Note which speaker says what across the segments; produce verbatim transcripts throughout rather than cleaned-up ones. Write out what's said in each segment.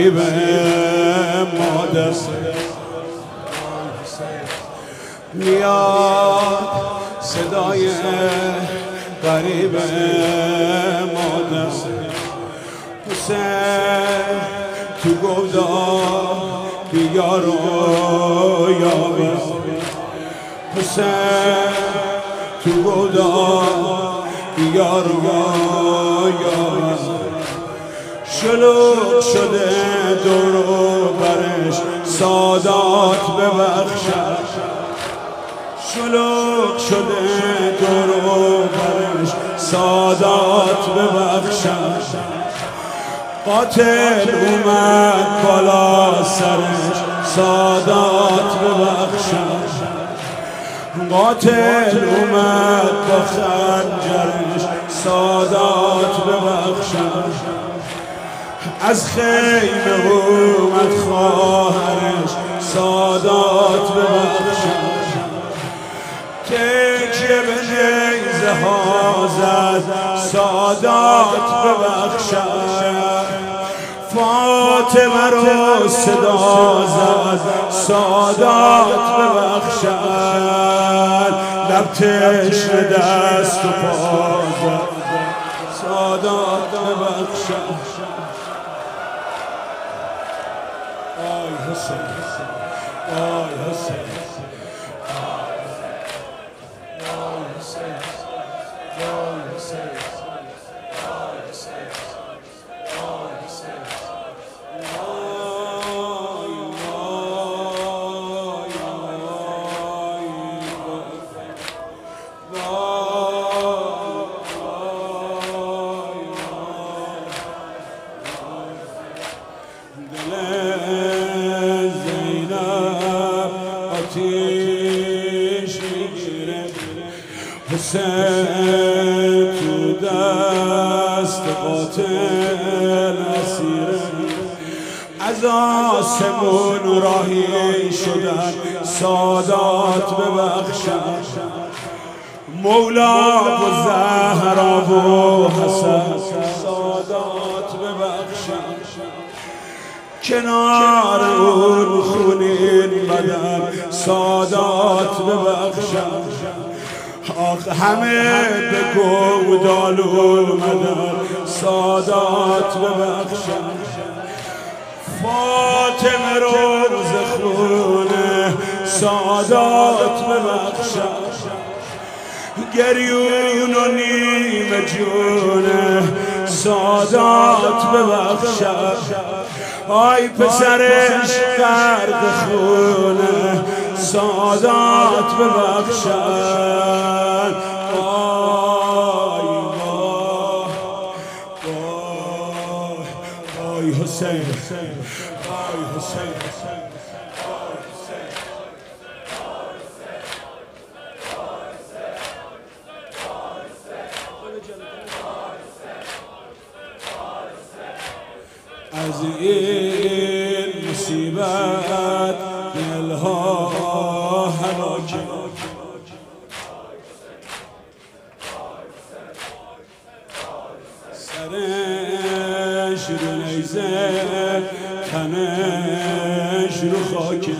Speaker 1: غریب مادر میاد صدای غریب مادر حسین تو گودار بیا رو یابه حسین تو گودار بیا رو یابه شلوغ شده دور و برش سادات ببخشد شلوغ شده دور و برش سادات ببخشد قاتل اومد بالا سرش سادات ببخشد قاتل اومد با خنجرش سادات ببخشد از خیمه اومد خواهرش سادات ببخشد تکیه به نیزه ها زد سادات ببخشد فاطمه رو صدا زد سادات ببخشد لب تشنه دست و پا زد سادات ببخشد آی حسین آی حسین حسین تو دست قاتل اسیره از آسمون راهی شدن سادات ببخشد مولا و زهرا و حسن سادات ببخشد کنار اون خونین بدن سادات ببخشد آخ همه به گودال اومدن سادات ببخشد فاطمه روز خونه سادات ببخشد گریون و نیمه جونه سادات ببخشد آی پسرش غرق خونه سادات ببخشد آی وای وای آی حسین آی حسین از این مصیبت دلها هلاکه سرش رو نیزه تنش رو خاکه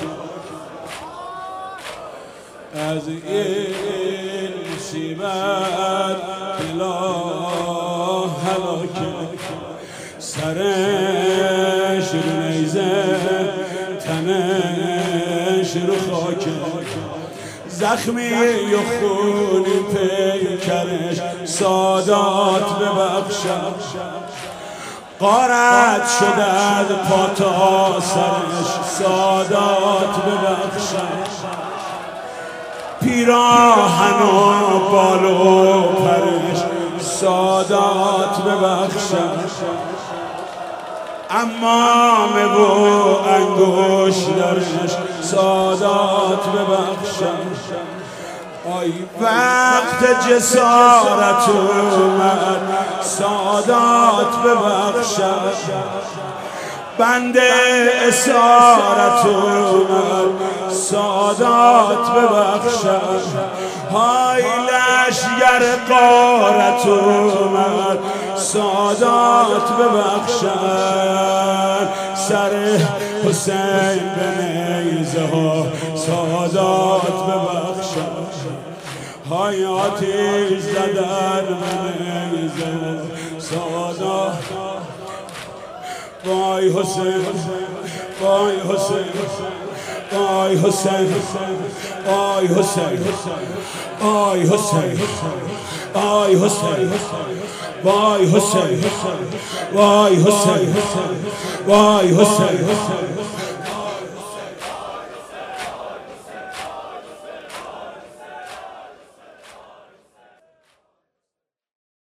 Speaker 1: از این مصیبت دلها هلاکه سرش رو نیزه تنش رو خاکه زخمی و خونی پیکرش سادات ببخشد غارت شدد پا تا سرش سادات ببخشد پیراهن و بال و پرش سادات ببخشد امامه و انگشترش سادات ببخشد آی وقت جسارت اومد سادات ببخشد بنده اسارت اومد سادات ببخشد های لشگر غارت اومد سادات ببخشد سر حسین به نیزه ها سادات ببخشد های آتیش زدن به نیزه سادات وای حسین وای حسین وای حسین وای حسین وای حسین وای حسین وای حسین وای حسین وای حسین